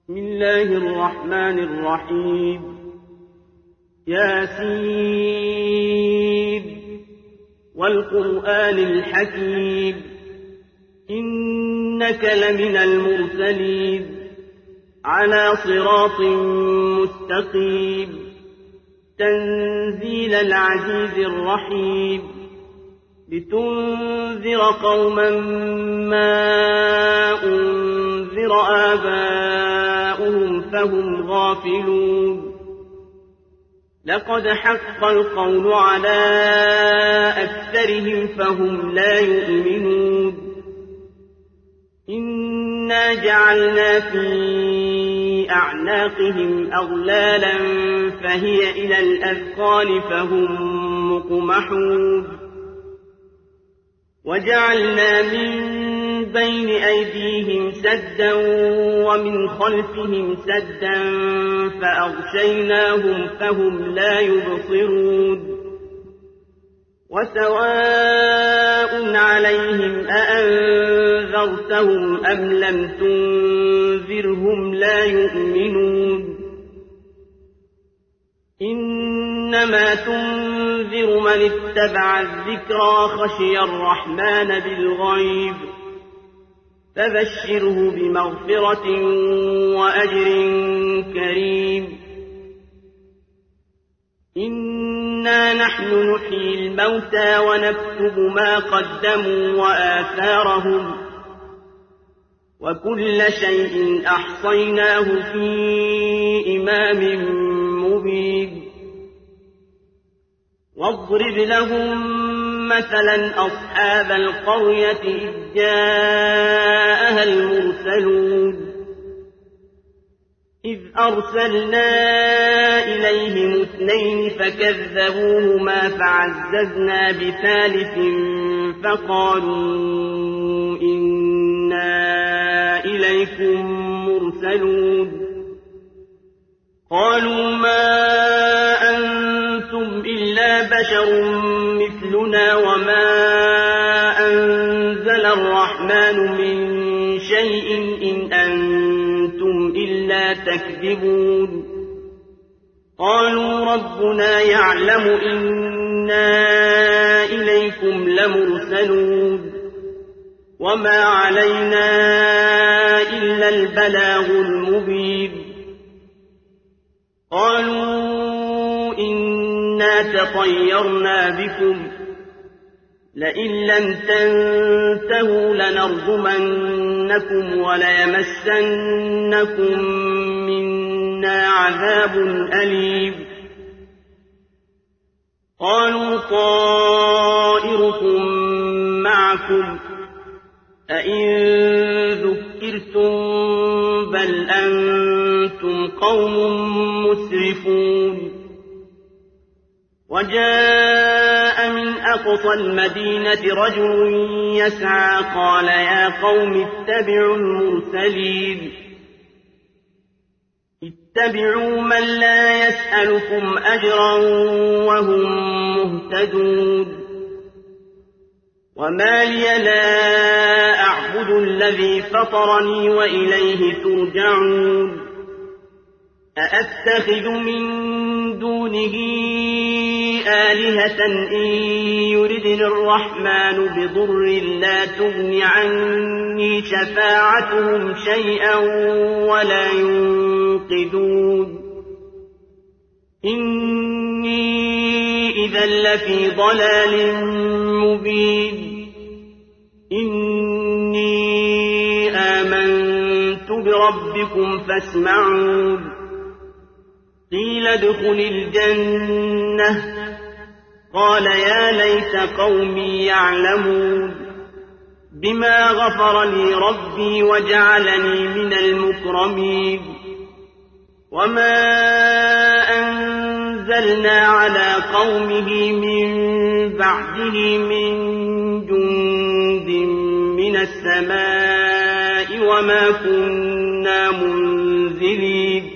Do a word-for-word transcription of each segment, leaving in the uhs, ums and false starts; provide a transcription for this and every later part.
بسم الله الرحمن الرحيم. ياسين والقرآن الحكيم إنك لمن المرسلين على صراط مستقيم تنزيل العزيز الرحيم لتنذر قوما ما أنذر آباؤهم فهم غافلون. لقد حق القول على أكثرهم فهم لا يؤمنون. إنا جعلنا في أعناقهم أغلالا فهي إلى الأذقان فهم مقمحون. وجعلنا من بين أيديهم سدا ومن خلفهم سدا فأغشيناهم فهم لا يبصرون. وسواء عليهم أأنذرتهم أم لم تنذرهم لا يؤمنون. إنما تنذر من اتبع الذكرى خشي الرحمن بالغيب فبشره بمغفرة وأجر كريم. إنا نحن نحيي الموتى ونكتب ما قدموا وآثارهم وكل شيء أحصيناه في إمام مبين. واضرب لهم مثلا أصحاب القرية إذ جاءها المرسلون إذ أرسلنا إليهم اثنين فكذبوهما فعززنا بثالث فقالوا إنا إليكم مرسلون. قالوا ما أنتم إلا بشر مثلنا وما أنزل الرحمن من شيء إن أنتم إلا تكذبون. قالوا ربنا يعلم إنا إليكم لمرسلون وما علينا إلا البلاغ المبين. قالوا إنا تطيرنا بكم لئن لم تنتهوا لنرجمنكم وليمسنكم منا عذاب أليم. قالوا طائركم معكم أئن ذكرتم بل أنتم قوم مسرفون. وجاء من أقصى المدينة رجل يسعى قال يا قوم اتبعوا المرسلين اتبعوا من لا يسألكم أجرا وهم مهتدون. وما لي لا أعبد الذي فطرني وإليه ترجعون. أأتخذ من دونه آلهة إن يردني الرحمن بضر لا تغن عني شفاعتهم شيئا ولا ينقذون. إني إذا لفي ضلال مبين. إني آمنت بربكم فاسمعون. قيل ادخل الجنة قال يا ليت قومي يعلمون بما غفر لي ربي وجعلني من المكرمين. وما أنزلنا على قومه من بعده من جند من السماء وما كنا منزلين.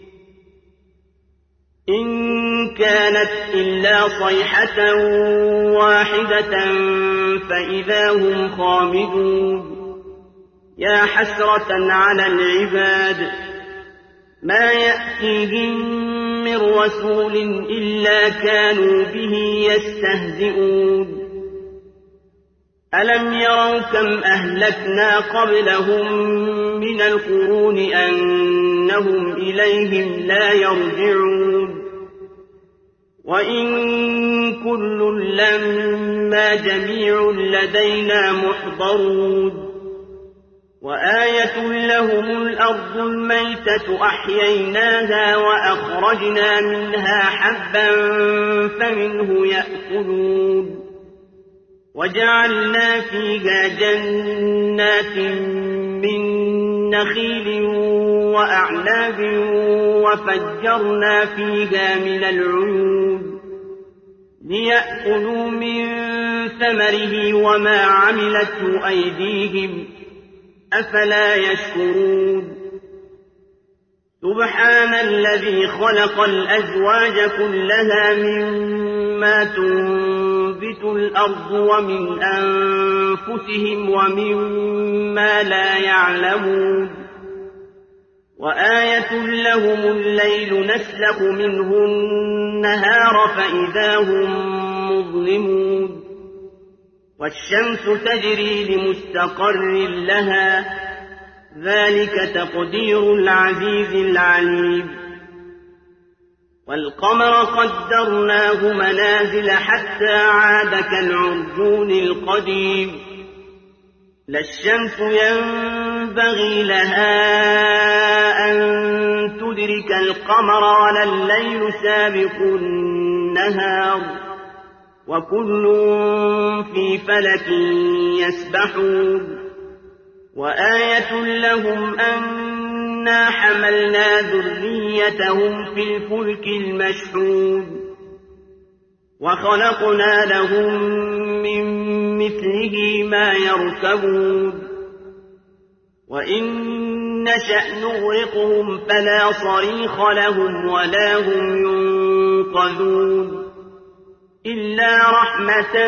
إن كانت إلا صيحة واحدة فإذا هم خامدون. يا حسرة على العباد ما يأتيهم من رسول إلا كانوا به يستهزئون ألم يروا كم أهلكنا قبلهم من القرون أنهم إليهم لا يرجعون وإن كل لما جميع لدينا محضرون وآية لهم الأرض الميتة أحييناها وأخرجنا منها حبا فمنه يأكلون وجعلنا فيها جنات من نخيل وأعناب وفجرنا فيها من العيون ليأكلوا من ثمره وما عملته أيديهم أفلا يشكرون سبحان الذي خلق الأزواج كلها مما تنبت الأرض ومن أنفسهم ومما لا يعلمون وآية لهم الليل نسلخ منه النهار فإذا هم مظلمون والشمس تجري لمستقر لها ذلك تقدير العزيز العليم والقمر قدرناه منازل حتى عاد كالعرجون القديم لا الشمس ينبغي لها أن تدرك القمر ولا الليل سابق النهار وكل في فلك يسبحون وآية لهم أنا حملنا ذريتهم في الفلك المشحون وخلقنا لهم من مثله ما يركبون وإن نشأ نغرقهم فلا صريخ لهم ولا هم ينقذون إلا رحمة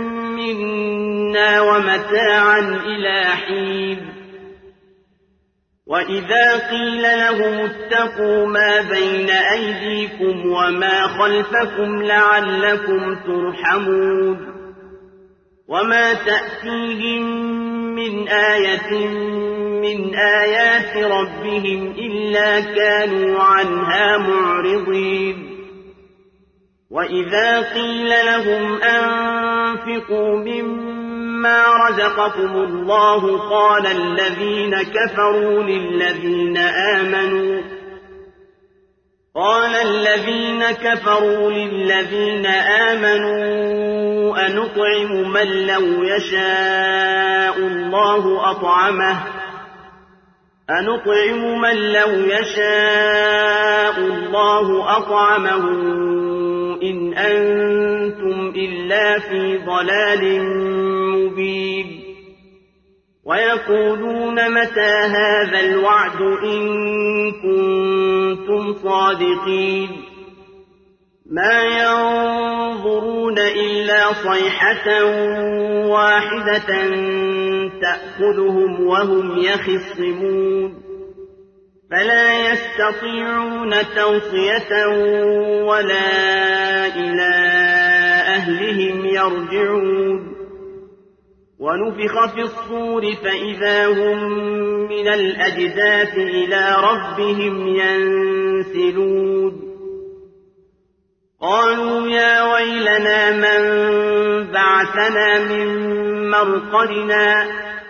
منا ومتاعا إلى حين وإذا قيل لهم اتقوا ما بين أيديكم وما خلفكم لعلكم ترحمون وما تأتيهم من آية من آيات ربهم إلا كانوا عنها معرضين وإذا قيل لهم أنفقوا مما رزقكم الله قال الذين كفروا للذين آمنوا قال الذين كفروا للذين آمنوا أنطعم من لو يشاء الله أطعمه أنطعم من لو يشاء الله أطعمه إن أنتم إلا في ضلال مبين ويقولون متى هذا الوعد إن كنتم صادقين ما ينظرون إلا صيحة واحدة تأخذهم وهم يخصمون فلا يستطيعون توصية ولا إلى أهلهم يرجعون ونفخ في الصور فإذا هم من الأجداث إلى ربهم ينسلون قالوا يا ويلنا من بعثنا من مرقدنا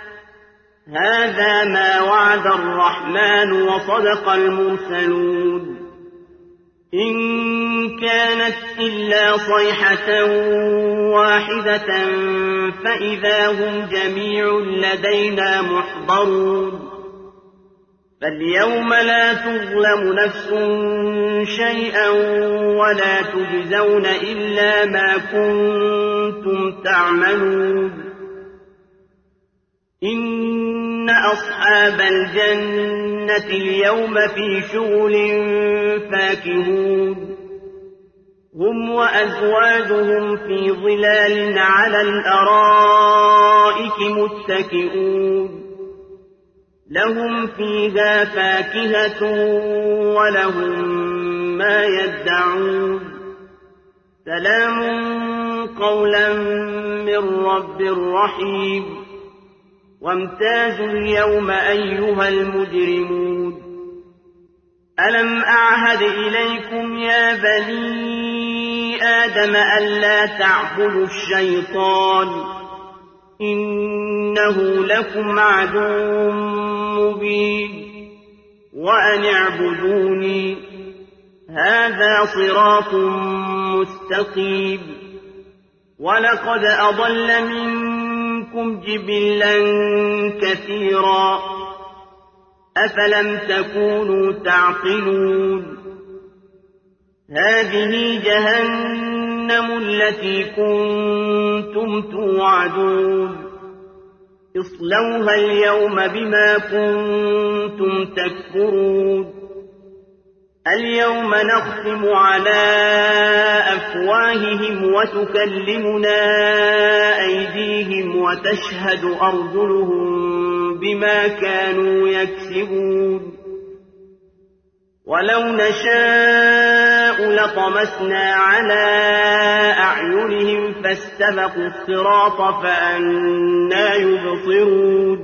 هذا ما وعد الرحمن وصدق المرسلون إن كانت إلا صيحة واحدة فإذا هم جميع لدينا محضرون فاليوم لا تظلم نفس شيئا ولا تجزون إلا ما كنتم تعملون إن أصحاب الجنة اليوم في شغل فاكهون هم وأزواجهم في ظلال على الأرائك متكئون لهم فيها فاكهة ولهم ما يدعون سلام قولا من رب رحيم وامتازوا اليوم أيها المجرمون ألم أعهد إليكم يا بني آدم ألا تعبدوا الشيطان إنه لكم عدو مبين وأن اعبدوني هذا صراط مستقيم ولقد أضل منكم جبلا كثيرا أفلم تكونوا تعقلون هذه جهنم التي كنتم توعدون اصلوها اليوم بما كنتم تكفرون اليوم نختم على أفواههم وتكلمنا أيديهم وتشهد أرجلهم بما كانوا يكسبون ولو نشاء لطمسنا على أعينهم فاستبقوا الصراط فأنى يبصرون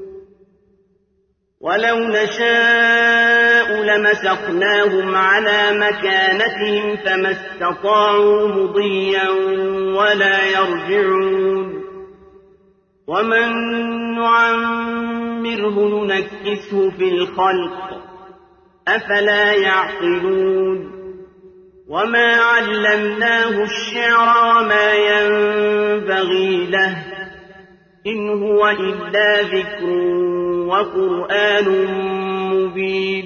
ولو نشاء لمسخناهم على مكانتهم فما استطاعوا مضيا ولا يرجعون ومن نعمره ننكسه في الخلق أفلا يعقلون وما علمناه الشعر وما ينبغي له إن هو إلا ذكر وقرآن مبين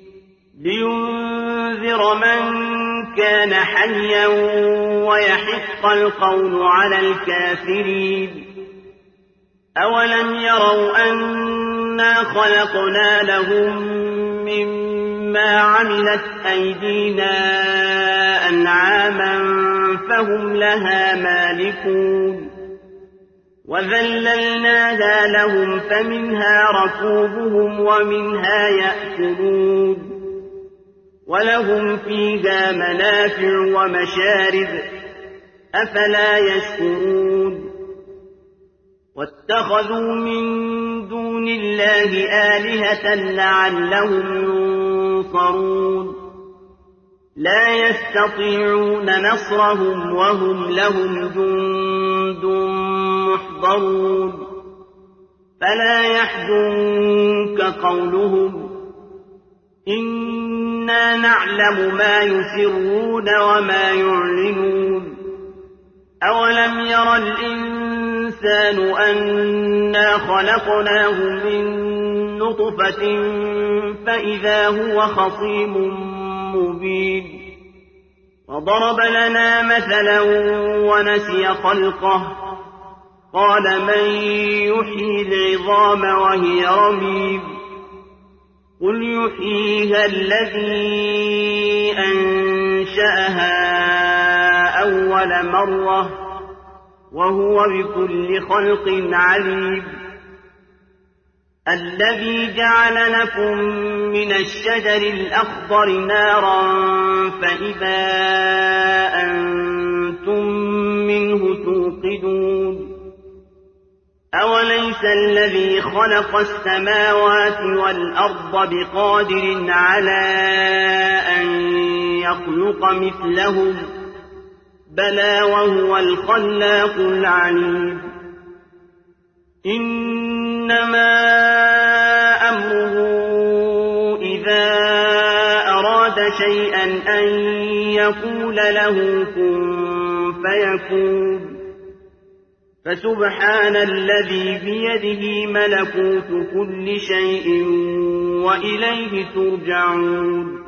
لينذر من كان حيا ويحق القول على الكافرين أولم يروا أنا خلقنا لهم مما عملت أيدينا أنعاما فهم لها مالكون وذللناها لهم فمنها ركوبهم ومنها يأكلون ولهم فيها منافع ومشارب أفلا يشكرون واتخذوا من دون الله آلهة لعلهم ينصرون لا يستطيعون نصرهم وهم لهم جند محضرون فلا يحزنك قولهم إنا نعلم ما يسرون وما يعلنون أولم ير الإنسان أنا خلقناه من نطفة فإذا هو خصيم مبين وضرب لنا مثلا ونسي خلقه قال من يحيي العظام وهي رميم قل يحييها الذي أنشأها أول مرة وهو بكل خلق عليم الذي جعل لكم من الشجر الأخضر نارا فإذا أنتم منه توقدون أوليس الذي خلق السماوات والأرض بقادر على أن يخلق مثلهم بلى وهو الخلاق العليم إنما أمره إذا أراد شيئا أن يقول له كن فيكون فسبحان الذي بيده ملكوت كل شيء وإليه ترجعون